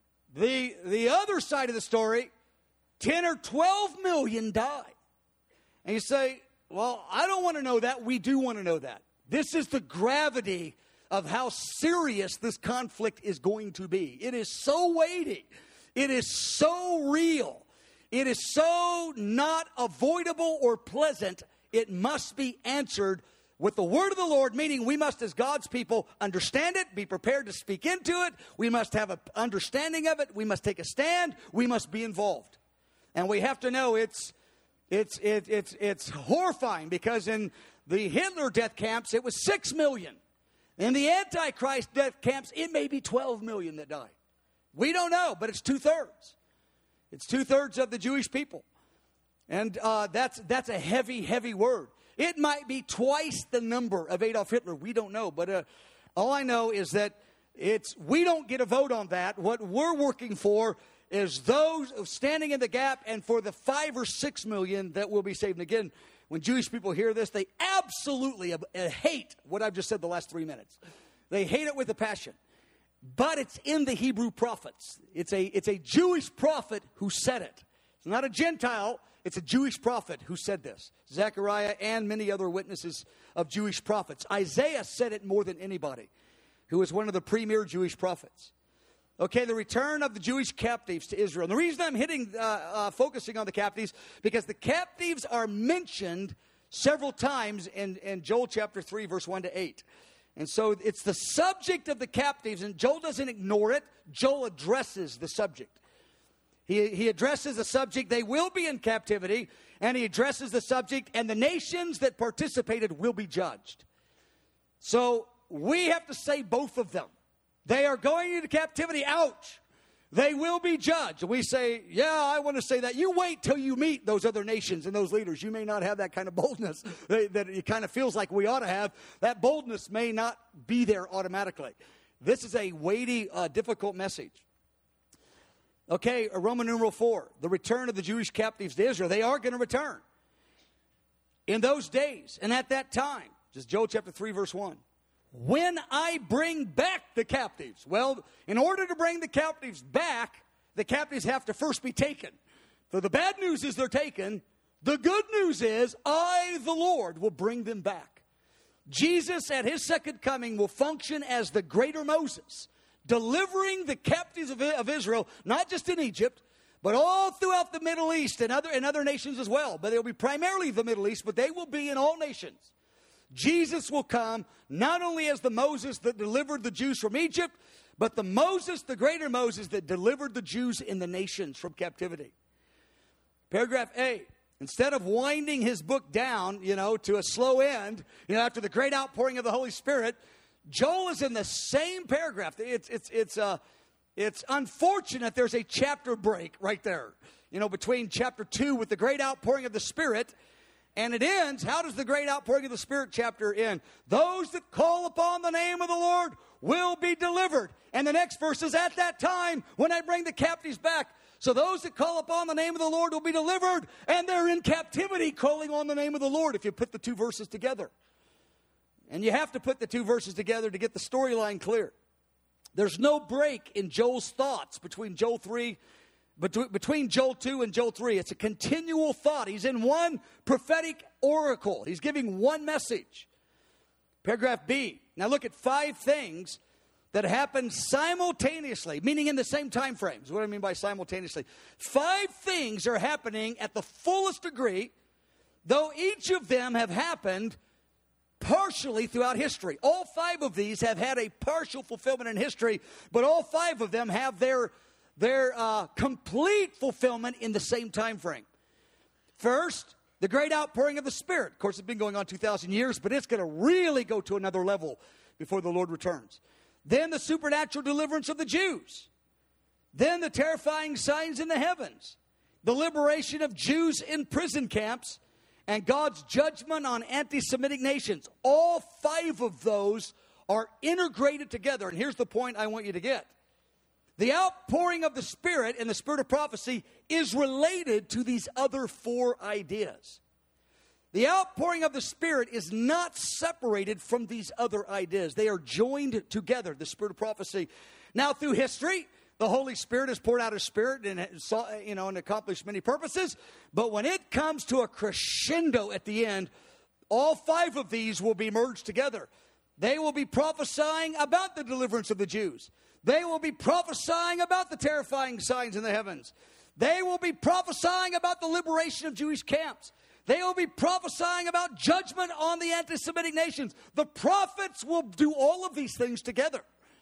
The other side of the story, 10 or 12 million die. And you say, well, I don't want to know that. We do want to know that. This is the gravity of how serious this conflict is going to be. It is so weighty. It is so real. It is so not avoidable or pleasant. It must be answered with the word of the Lord, meaning we must, as God's people, understand it, be prepared to speak into it. We must have an understanding of it. We must take a stand. We must be involved. And we have to know it's horrifying, because in the Hitler death camps, it was 6 million. In the Antichrist death camps, it may be 12 million that die. We don't know, but it's 2/3. It's 2/3 of the Jewish people. And that's a heavy, heavy word. It might be twice the number of Adolf Hitler. We don't know. But all I know is that we don't get a vote on that. What we're working for is those standing in the gap, and for the 5 or 6 million that will be saved. And again, when Jewish people hear this, they absolutely hate what I've just said the last 3 minutes. They hate it with a passion. But it's in the Hebrew prophets. It's a Jewish prophet who said it. It's not a Gentile. It's a Jewish prophet who said this. Zechariah and many other witnesses of Jewish prophets. Isaiah said it more than anybody, who was one of the premier Jewish prophets. Okay, the return of the Jewish captives to Israel. And the reason I'm focusing on the captives, because the captives are mentioned several times in Joel chapter 3, verse 1 to 8. And so it's the subject of the captives, and Joel doesn't ignore it. Joel addresses the subject. He addresses the subject, they will be in captivity, and he addresses the subject, and the nations that participated will be judged. So we have to say both of them. They are going into captivity. Ouch. They will be judged. We say, yeah, I want to say that. You wait till you meet those other nations and those leaders. You may not have that kind of boldness that it kind of feels like we ought to have. That boldness may not be there automatically. This is a weighty, difficult message. Okay, Roman numeral 4, the return of the Jewish captives to Israel. They are going to return in those days and at that time. Just Joel chapter 3, verse 1. When I bring back the captives. Well, in order to bring the captives back, the captives have to first be taken. So the bad news is they're taken. The good news is I, the Lord, will bring them back. Jesus at his second coming will function as the greater Moses. delivering the captives of Israel, not just in Egypt, but all throughout the Middle East and other nations as well. But they'll be primarily the Middle East, but they will be in all nations. Jesus will come not only as the Moses that delivered the Jews from Egypt, but the Moses, the greater Moses, that delivered the Jews in the nations from captivity. Paragraph A. Instead of winding his book down, to a slow end, after the great outpouring of the Holy Spirit, Joel is in the same paragraph. It's unfortunate there's a chapter break right there, between chapter 2 with the great outpouring of the Spirit, and it ends. How does the great outpouring of the Spirit chapter end? Those that call upon the name of the Lord will be delivered. And the next verse is, at that time when I bring the captives back. So those that call upon the name of the Lord will be delivered, and they're in captivity calling on the name of the Lord, if you put the two verses together. And you have to put the two verses together to get the storyline clear. There's no break in Joel's thoughts between Joel 2 and Joel 3. It's a continual thought. He's in one prophetic oracle. He's giving one message. Paragraph B. Now look at 5 things that happen simultaneously, meaning in the same time frames. What do I mean by simultaneously? 5 things are happening at the fullest degree, though each of them have happened partially throughout history. All 5 of these have had a partial fulfillment in history, but all 5 of them have their complete fulfillment in the same time frame. First, the great outpouring of the Spirit. Of course, it's been going on 2,000 years, but it's going to really go to another level before the Lord returns. Then the supernatural deliverance of the Jews. Then the terrifying signs in the heavens. The liberation of Jews in prison camps. And God's judgment on anti-Semitic nations. All 5 of those are integrated together. And here's the point I want you to get. The outpouring of the Spirit and the Spirit of prophecy is related to these other 4 ideas. The outpouring of the Spirit is not separated from these other ideas. They are joined together, the Spirit of prophecy. Now, through history, the Holy Spirit has poured out His Spirit and accomplished many purposes. But when it comes to a crescendo at the end, all 5 of these will be merged together. They will be prophesying about the deliverance of the Jews. They will be prophesying about the terrifying signs in the heavens. They will be prophesying about the liberation of Jewish camps. They will be prophesying about judgment on the anti-Semitic nations. The prophets will do all of these things together.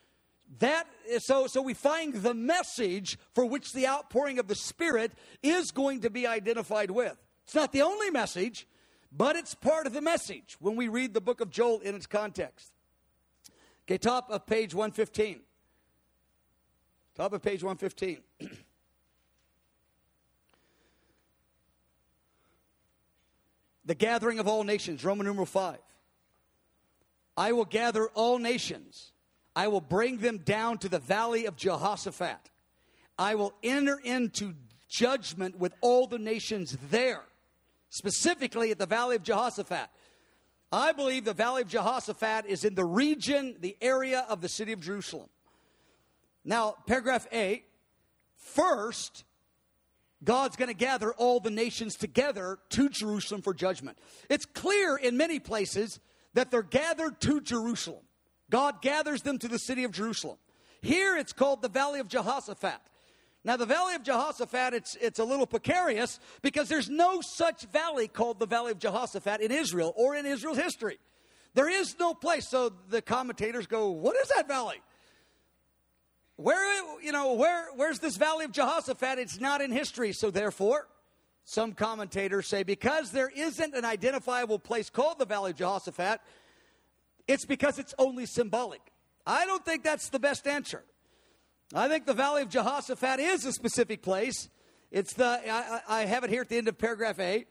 So we find the message for which the outpouring of the Spirit is going to be identified with. It's not the only message, but it's part of the message when we read the book of Joel in its context. Okay, top of page 115. Top of page 115. The gathering of all nations, Roman numeral 5. I will gather all nations. I will bring them down to the valley of Jehoshaphat. I will enter into judgment with all the nations there, specifically at the valley of Jehoshaphat. I believe the valley of Jehoshaphat is in the region, the area of the city of Jerusalem. Now, paragraph A, first, God's going to gather all the nations together to Jerusalem for judgment. It's clear in many places that they're gathered to Jerusalem. God gathers them to the city of Jerusalem. Here it's called the Valley of Jehoshaphat. Now, the Valley of Jehoshaphat, it's a little precarious because there's no such valley called the Valley of Jehoshaphat in Israel or in Israel's history. There is no place. So the commentators go, what is that valley? Where's this Valley of Jehoshaphat? It's not in history. So therefore, some commentators say because there isn't an identifiable place called the Valley of Jehoshaphat, it's because it's only symbolic. I don't think that's the best answer. I think the Valley of Jehoshaphat is a specific place. It's I have it here at the end of paragraph 8.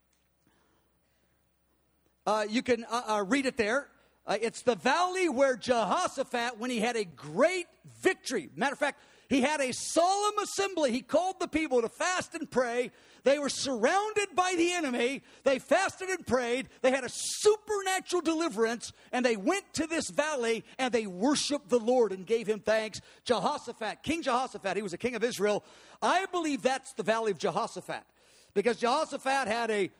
You can read it there. It's the valley where Jehoshaphat, when he had a great victory. Matter of fact, he had a solemn assembly. He called the people to fast and pray. They were surrounded by the enemy. They fasted and prayed. They had a supernatural deliverance. And they went to this valley and they worshiped the Lord and gave him thanks. Jehoshaphat, King Jehoshaphat, he was a king of Israel. I believe that's the Valley of Jehoshaphat. Because Jehoshaphat had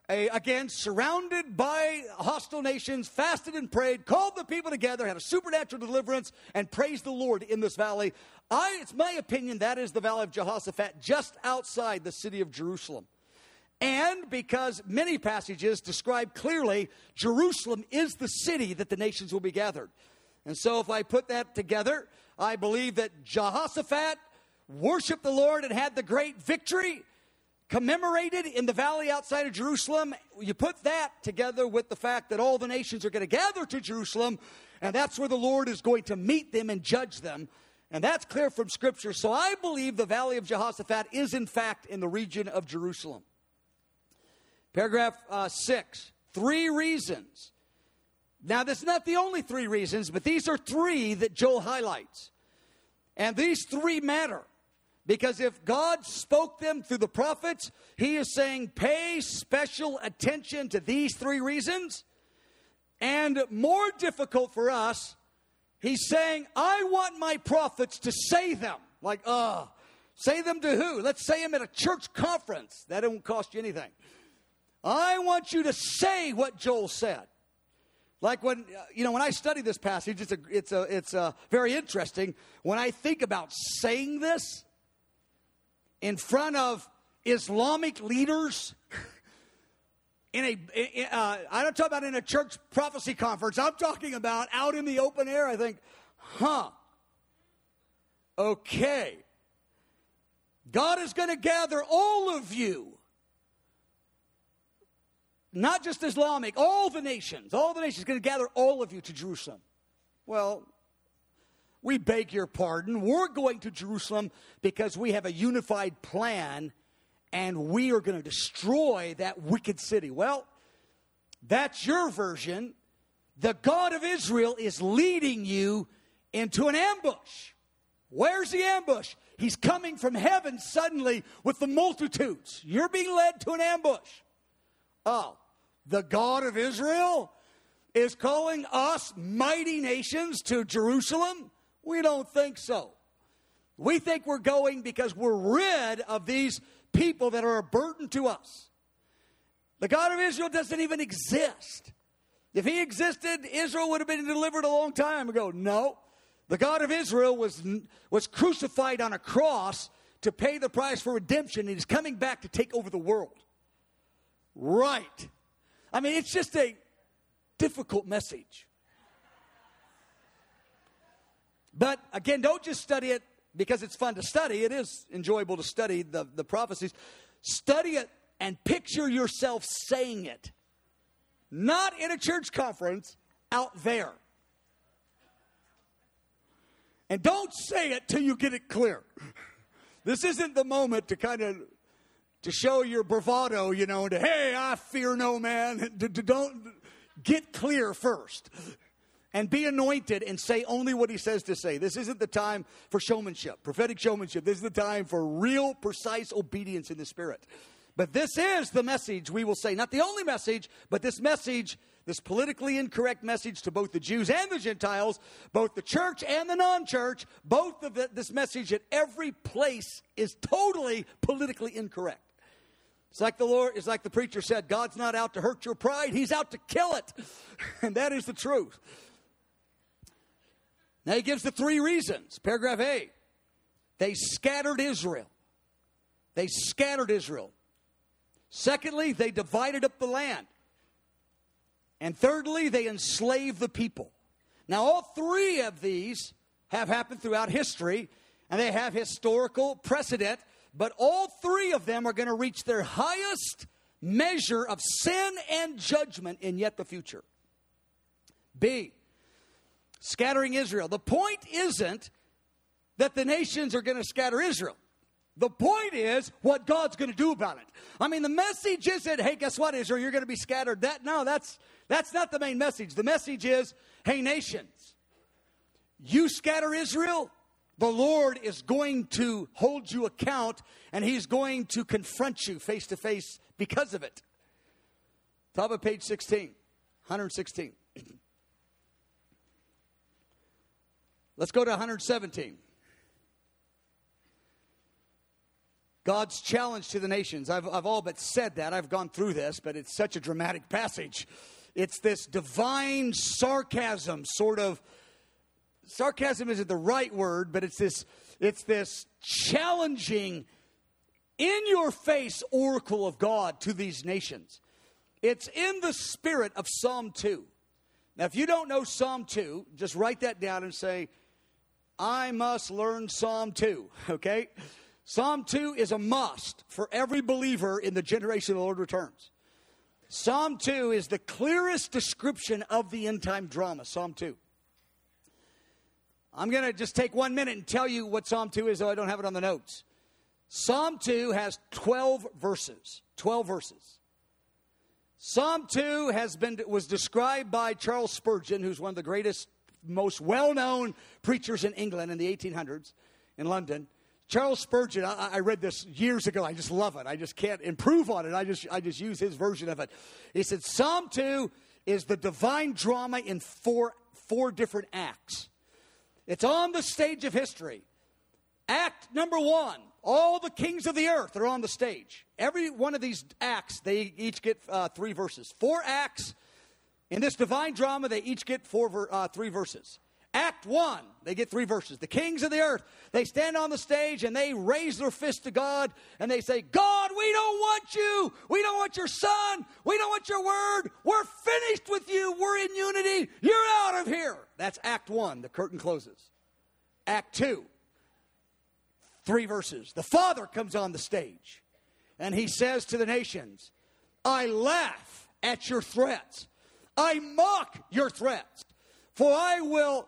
again, surrounded by hostile nations, fasted and prayed, called the people together, had a supernatural deliverance, and praised the Lord in this valley. It's my opinion that is the Valley of Jehoshaphat, just outside the city of Jerusalem. And because many passages describe clearly Jerusalem is the city that the nations will be gathered. And so if I put that together, I believe that Jehoshaphat worshiped the Lord and had the great victory commemorated in the valley outside of Jerusalem. You put that together with the fact that all the nations are going to gather to Jerusalem, and that's where the Lord is going to meet them and judge them. And that's clear from Scripture. So I believe the Valley of Jehoshaphat is, in fact, in the region of Jerusalem. Paragraph 6, 3 reasons. Now, this is not the only 3 reasons, but these are 3 that Joel highlights. And these 3 matter. Because if God spoke them through the prophets, he is saying, pay special attention to these 3 reasons. And more difficult for us, he's saying, I want my prophets to say them. Like, say them to who? Let's say them at a church conference. That won't cost you anything. I want you to say what Joel said. Like when I study this passage, it's very interesting. When I think about saying this in front of Islamic leaders, I'm not talking about in a church prophecy conference. I'm talking about out in the open air. I think, okay. God is going to gather all of you. Not just Islamic, all the nations going to gather all of you to Jerusalem. Well, we beg your pardon. We're going to Jerusalem because we have a unified plan and we are going to destroy that wicked city. Well, that's your version. The God of Israel is leading you into an ambush. Where's the ambush? He's coming from heaven suddenly with the multitudes. You're being led to an ambush. Oh, the God of Israel is calling us mighty nations to Jerusalem? We don't think so. We think we're going because we're rid of these people that are a burden to us. The God of Israel doesn't even exist. If he existed, Israel would have been delivered a long time ago. No. The God of Israel was crucified on a cross to pay the price for redemption, and he's coming back to take over the world. Right. I mean, it's just a difficult message. But again, don't just study it because it's fun to study. It is enjoyable to study the prophecies. Study it and picture yourself saying it. Not in a church conference, out there. And don't say it till you get it clear. This isn't the moment to show your bravado, hey, I fear no man. Don't get clear first. And be anointed and say only what he says to say. This isn't the time for showmanship, prophetic showmanship. This is the time for real, precise obedience in the Spirit. But this is the message we will say. Not the only message, but this message, this politically incorrect message to both the Jews and the Gentiles, both the church and the non-church, both of this message at every place is totally politically incorrect. It's like the preacher said, God's not out to hurt your pride, he's out to kill it. And that is the truth. Now he gives the 3 reasons. Paragraph A. They scattered Israel. They scattered Israel. Secondly, they divided up the land. And thirdly, they enslaved the people. Now all 3 of these have happened throughout history, and they have historical precedent, but all 3 of them are going to reach their highest measure of sin and judgment in yet the future. B. Scattering Israel. The point isn't that the nations are going to scatter Israel. The point is what God's going to do about it. I mean, the message isn't, hey, guess what, Israel, you're going to be scattered. That's not the main message. The message is, hey, nations, you scatter Israel, the Lord is going to hold you account, and he's going to confront you face to face because of it. Top of page 16, 116. Let's go to 117. God's challenge to the nations. I've all but said that. I've gone through this, but it's such a dramatic passage. It's this divine sarcasm, sort of. Sarcasm isn't the right word, but it's this challenging, in-your-face oracle of God to these nations. It's in the spirit of Psalm 2. Now, if you don't know Psalm 2, just write that down and say, I must learn Psalm 2, okay? Psalm 2 is a must for every believer in the generation the Lord returns. Psalm 2 is the clearest description of the end-time drama, Psalm 2. I'm going to just take 1 minute and tell you what Psalm 2 is, though I don't have it on the notes. Psalm 2 has 12 verses. 12 verses. Psalm 2 was described by Charles Spurgeon, who's one of the greatest, most well-known preachers in England in the 1800s in London. Charles Spurgeon, I read this years ago. I just love it. I just can't improve on it. I just use his version of it. He said, Psalm 2 is the divine drama in four different acts. It's on the stage of history. Act number 1, all the kings of the earth are on the stage. Every one of these acts, they each get 3 verses. 4 acts in this divine drama, they each get 3 verses. Act 1, they get 3 verses. The kings of the earth, they stand on the stage and they raise their fist to God and they say, God, we don't want you. We don't want your son. We don't want your word. We're finished with you. We're in unity. You're out of here. That's Act 1. The curtain closes. Act 2, 3 verses. The Father comes on the stage and he says to the nations, I laugh at your threats. I mock your threats. For I will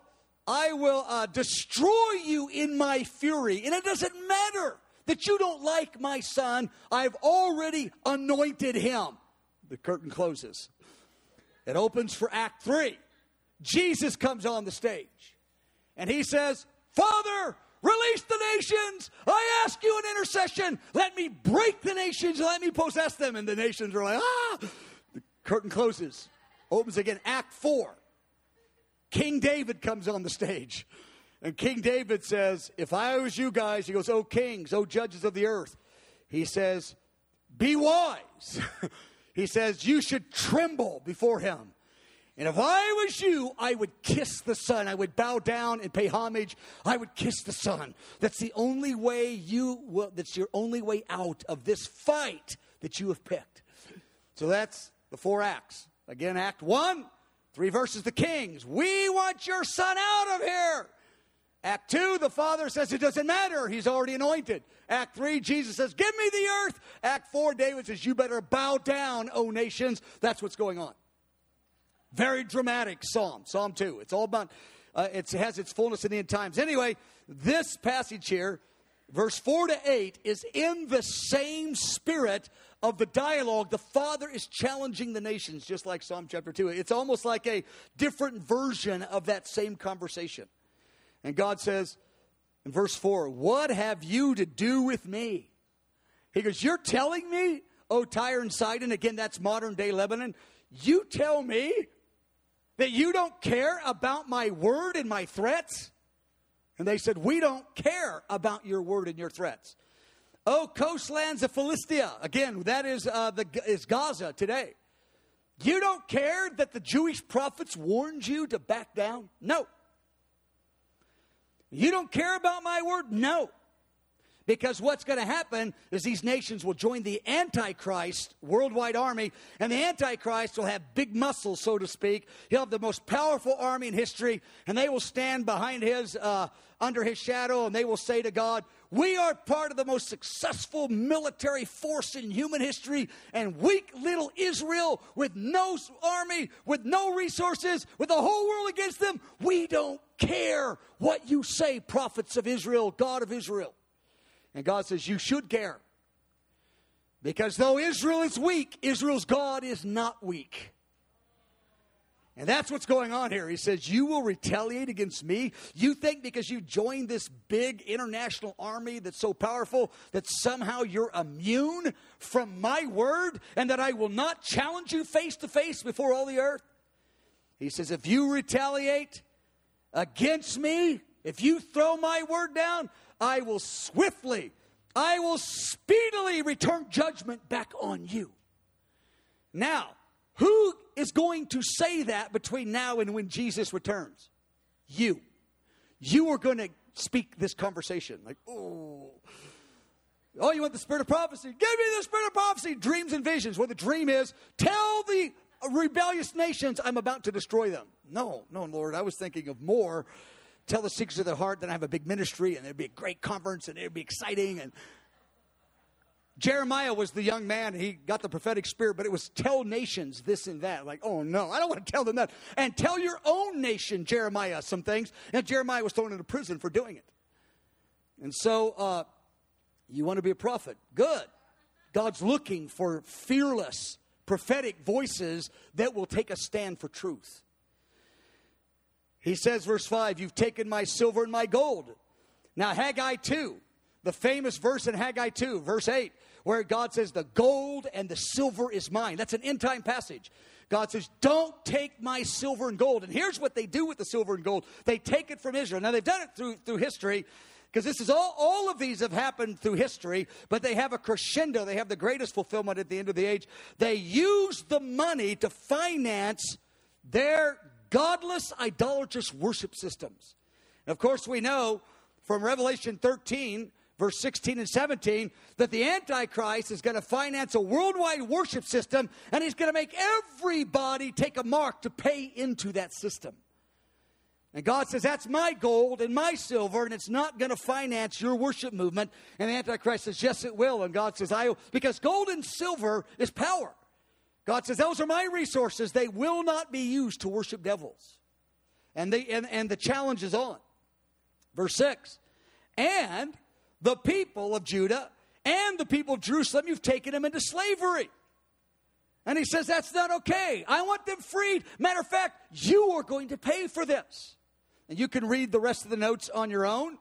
destroy you in my fury. And it doesn't matter that you don't like my son. I've already anointed him. The curtain closes. It opens for Act 3. Jesus comes on the stage. And he says, Father, release the nations. I ask you an intercession. Let me break the nations. Let me possess them. And the nations are like, ah. The curtain closes. Opens again. Act 4. King David comes on the stage. And King David says, if I was you guys, he goes, oh kings, oh judges of the earth. He says, be wise. He says, you should tremble before him. And if I was you, I would kiss the Son. I would bow down and pay homage. I would kiss the Son. That's the only way that's your only way out of this fight that you have picked. So that's the 4 acts. Again, Act 1. 3 verses, the kings. We want your son out of here. Act 2, the Father says it doesn't matter. He's already anointed. Act 3, Jesus says, give me the earth. Act 4, David says, you better bow down, O nations. That's what's going on. Very dramatic psalm, Psalm 2. It's all about, it has its fullness in the end times. Anyway, this passage here, verse 4 to 8, is in the same spirit of the dialogue. The Father is challenging the nations, just like Psalm chapter 2. It's almost like a different version of that same conversation. And God says in verse 4, what have you to do with me? He goes, you're telling me, O Tyre and Sidon, again, that's modern day Lebanon, you tell me that you don't care about my word and my threats? And they said, we don't care about your word and your threats. Oh, coastlands of Philistia. Again, that is Gaza today. You don't care that the Jewish prophets warned you to back down? No. You don't care about my word? No. Because what's going to happen is these nations will join the Antichrist worldwide army, and the Antichrist will have big muscles, so to speak. He'll have the most powerful army in history, and they will stand behind under his shadow, and they will say to God, we are part of the most successful military force in human history, and weak little Israel with no army, with no resources, with the whole world against them, we don't care what you say, prophets of Israel, God of Israel. And God says, you should care. Because though Israel is weak, Israel's God is not weak. And that's what's going on here. He says, you will retaliate against me? You think because you joined this big international army that's so powerful that somehow you're immune from my word and that I will not challenge you face to face before all the earth? He says, if you retaliate against me, if you throw my word down, I will swiftly I will speedily return judgment back on you. Now, who is going to say that between now and when Jesus returns? You. You are going to speak this conversation. Like, oh, you want the spirit of prophecy? Give me the spirit of prophecy. Dreams and visions. Well, the dream is, tell the rebellious nations I'm about to destroy them. No, Lord. I was thinking of more. Tell the secrets of their heart. Then I have a big ministry, and there'd be a great conference, and it'd be exciting. And Jeremiah was the young man. He got the prophetic spirit, but it was tell nations this and that. Like, oh, no, I don't want to tell them that. And tell your own nation, Jeremiah, some things. And Jeremiah was thrown into prison for doing it. And so you want to be a prophet. Good. God's looking for fearless, prophetic voices that will take a stand for truth. He says, verse 5, you've taken my silver and my gold. Now, Haggai 2, the famous verse in Haggai 2, verse 8, where God says, the gold and the silver is mine. That's an end-time passage. God says, don't take my silver and gold. And here's what they do with the silver and gold. They take it from Israel. Now, they've done it through history, because this is all of these have happened through history, but they have a crescendo. They have the greatest fulfillment at the end of the age. They use the money to finance their godless, idolatrous worship systems. And of course, we know from Revelation 13, verse 16 and 17, that the Antichrist is going to finance a worldwide worship system, and he's going to make everybody take a mark to pay into that system. And God says, that's my gold and my silver, and it's not going to finance your worship movement. And the Antichrist says, yes, it will. And God says, because gold and silver is power. God says, those are my resources. They will not be used to worship devils. And the challenge is on. Verse 6, and the people of Judah and the people of Jerusalem, you've taken them into slavery. And he says, that's not okay. I want them freed. Matter of fact, you are going to pay for this. And you can read the rest of the notes on your own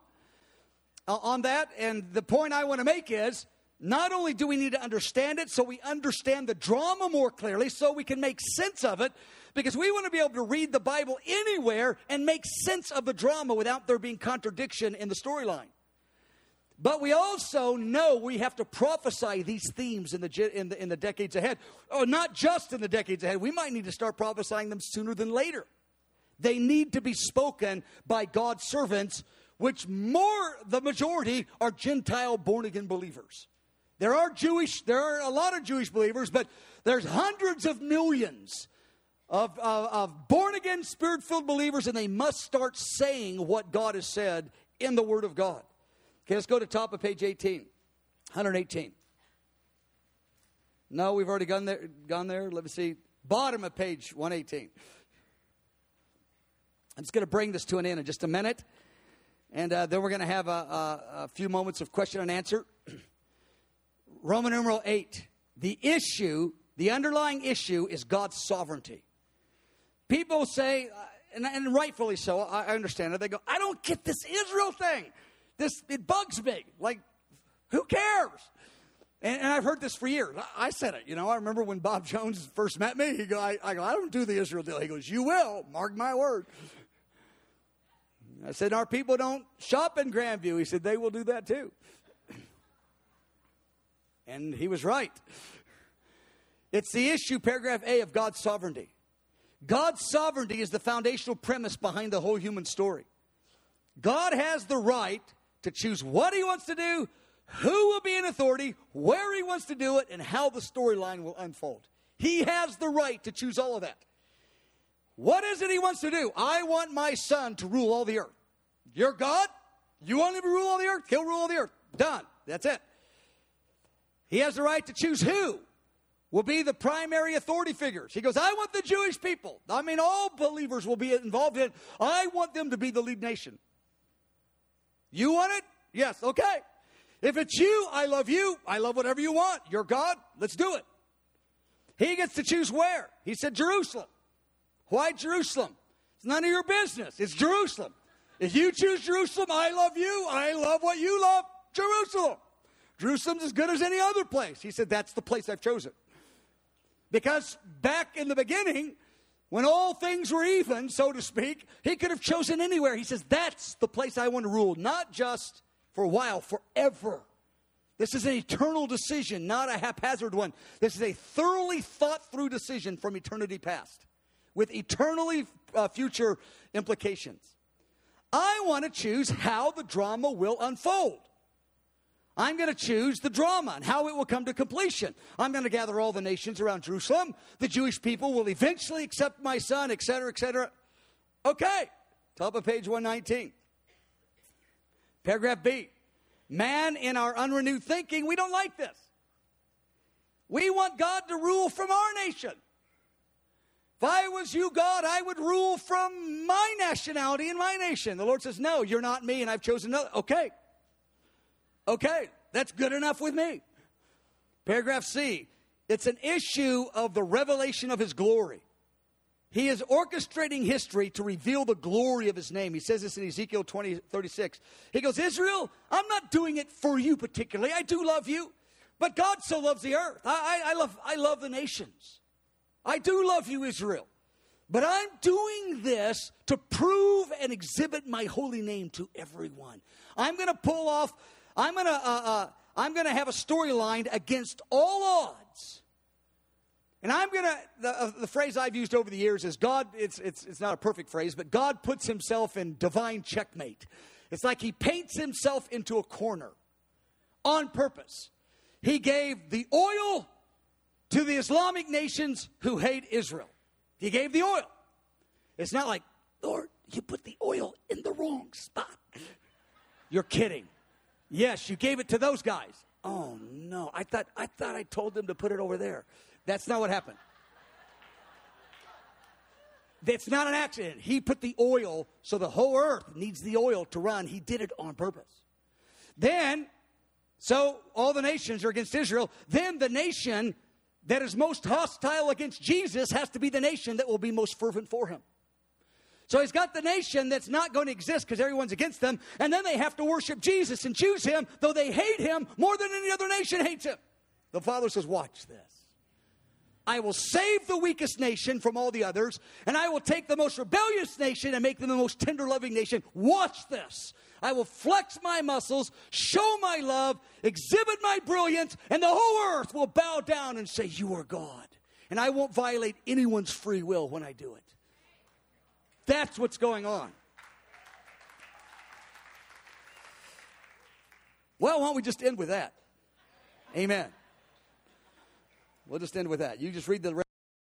on that. And the point I want to make is, not only do we need to understand it so we understand the drama more clearly, so we can make sense of it, because we want to be able to read the Bible anywhere and make sense of the drama without there being contradiction in the storyline. But we also know we have to prophesy these themes in the decades ahead. Oh, not just in the decades ahead. We might need to start prophesying them sooner than later. They need to be spoken by God's servants, which the majority are Gentile born-again believers. There are a lot of Jewish believers, but there's hundreds of millions of born-again, spirit-filled believers, and they must start saying what God has said in the Word of God. Okay, let's go to top of page 18, 118. No, we've already gone there. Let me see. Bottom of page 118. I'm just going to bring this to an end in just a minute. And then we're going to have a few moments of question and answer. Roman numeral 8. The underlying issue is God's sovereignty. People say, and rightfully so, I understand it. They go, I don't get this Israel thing. It bugs me. Like, who cares? And I've heard this for years. I said it. I remember when Bob Jones first met me. I don't do the Israel deal. He goes, you will. Mark my word. I said, our people don't shop in Grandview. He said, they will do that too. And he was right. It's the issue, paragraph A, of God's sovereignty. God's sovereignty is the foundational premise behind the whole human story. God has the right to choose what he wants to do, who will be in authority, where he wants to do it, and how the storyline will unfold. He has the right to choose all of that. What is it he wants to do? I want my son to rule all the earth. You're God? You want him to rule all the earth? He'll rule all the earth. Done. That's it. He has the right to choose who will be the primary authority figures. He goes, I want the Jewish people. I mean, all believers will be involved in it. I want them to be the lead nation. You want it? Yes, okay. If it's you, I love you. I love whatever you want. You're God. Let's do it. He gets to choose where. He said Jerusalem. Why Jerusalem? It's none of your business. It's Jerusalem. If you choose Jerusalem, I love you. I love what you love. Jerusalem. Jerusalem's as good as any other place. He said, that's the place I've chosen. Because back in the beginning, when all things were even, so to speak, he could have chosen anywhere. He says, that's the place I want to rule. Not just for a while, forever. This is an eternal decision, not a haphazard one. This is a thoroughly thought-through decision from eternity past with eternally future implications. I want to choose how the drama will unfold. I'm going to choose the drama and how it will come to completion. I'm going to gather all the nations around Jerusalem. The Jewish people will eventually accept my son, etc., etc. Okay, top of page 119. Paragraph B. Man, in our unrenewed thinking, we don't like this. We want God to rule from our nation. If I was you, God, I would rule from my nationality and my nation. The Lord says, no, you're not me, and I've chosen another. Okay, that's good enough with me. Paragraph C. It's an issue of the revelation of his glory. He is orchestrating history to reveal the glory of his name. He says this in Ezekiel 20:36. He goes, Israel, I'm not doing it for you particularly. I do love you, but God so loves the earth. I love the nations. I do love you, Israel. But I'm doing this to prove and exhibit my holy name to everyone. I'm going to have a storyline against all odds. And I'm going to, the phrase I've used over the years is God, it's not a perfect phrase, but God puts himself in divine checkmate. It's like he paints himself into a corner on purpose. He gave the oil to the Islamic nations who hate Israel. He gave the oil. It's not like, Lord, you put the oil in the wrong spot. You're kidding. Yes, you gave it to those guys. Oh, no. I thought I told them to put it over there. That's not what happened. That's not an accident. He put the oil, so the whole earth needs the oil to run. He did it on purpose. Then, so all the nations are against Israel. Then the nation that is most hostile against Jesus has to be the nation that will be most fervent for him. So he's got the nation that's not going to exist because everyone's against them. And then they have to worship Jesus and choose him, though they hate him more than any other nation hates him. The Father says, watch this. I will save the weakest nation from all the others, and I will take the most rebellious nation and make them the most tender, loving nation. Watch this. I will flex my muscles, show my love, exhibit my brilliance, and the whole earth will bow down and say, you are God. And I won't violate anyone's free will when I do it. That's what's going on. Well, why don't we just end with that? Amen. We'll just end with that. You just read the